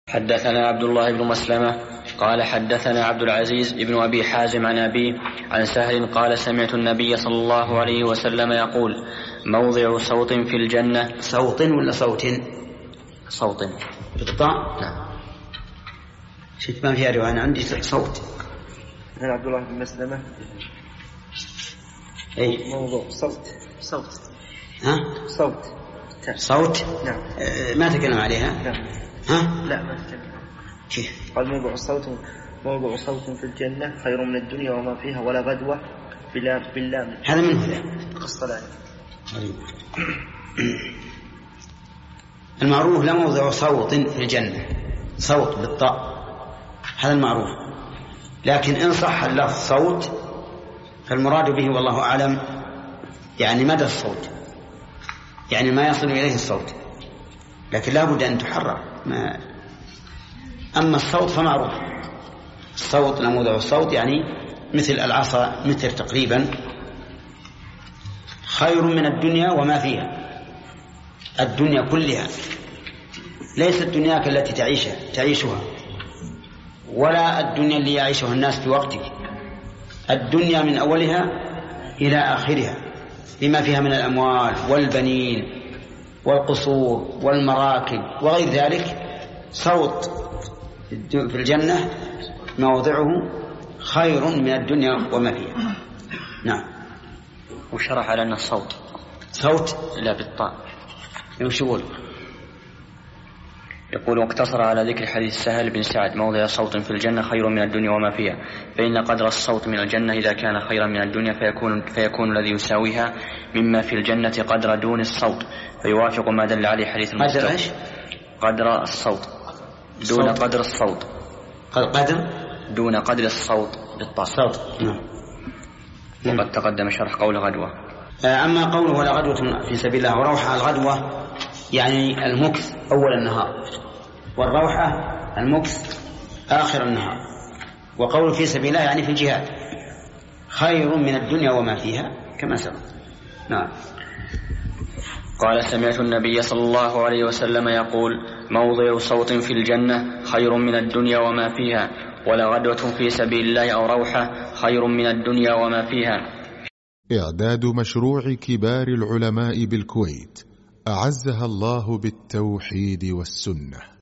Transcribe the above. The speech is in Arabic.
حدثنا عبد الله بن مسلمة قال حدثنا عبد العزيز بن أبي حازم عن أبيه عن سهل قال سمعت النبي صلى الله عليه وسلم يقول موضع صوت في الجنة. صوت ولا صوت؟ صوت بالطاء. نعم. شفت ما فيها رواية عندي صوت. أنا عبد الله بن مسلمة. أي موضوع صوت. ها؟ صوت. نعم. ما تكلم عليها. نعم. ها؟ لا ما تكلم. كيف؟ قال موضع صوت في الجنة خير من الدنيا وما فيها ولا غدوة باللام. هذا من هذا قصة. المعروف لا موضع صوت في الجنة، صوت بالطاء هذا المعروف، لكن إن صح اللفظ صوت فالمراد به والله أعلم يعني مدى الصوت، يعني ما يصل إليه الصوت، لكن لا بد أن تحرر. أما الصوت فمعروف، الصوت نموذج الصوت يعني مثل العصا متر تقريبا، خير من الدنيا وما فيها. الدنيا كلها ليست دنياك التي تعيشها ولا الدنيا اللي يعيشها الناس في وقتك، الدنيا من أولها إلى آخرها بما فيها من الأموال والبنين والقصور والمراكب وغير ذلك. صوت في الجنة موضعه خير من الدنيا وما فيها. نعم. وشرح على أن الصوت صوت لا بالطاء. وش يقول واقتصر على ذكر حديث سهل بن سعد موضع صوت في الجنة خير من الدنيا وما فيها، فإن قدر الصوت من الجنة إذا كان خيرا من الدنيا فيكون الذي يساويها مما في الجنة قدر دون الصوت، فيوافق ما دل عليه حديث المستوى. قدر الصوت دون قدر الصوت. قدر دون قدر الصوت بالطاء. صوت. وقد تقدم شرح قول غدوة. أما قوله ولا غدوة في سبيل الله وروحة، الغدوة يعني المكث أول النهار، والروحة المكث آخر النهار، وقوله في سبيل الله يعني في الجهاد خير من الدنيا وما فيها كما سبق. نعم. قال سمعت النبي صلى الله عليه وسلم يقول موضع صوت في الجنة خير من الدنيا وما فيها، ولا غدوة في سبيل الله أو روحة خير من الدنيا وما فيها. إعداد مشروع كبار العلماء بالكويت أعزها الله بالتوحيد والسنة.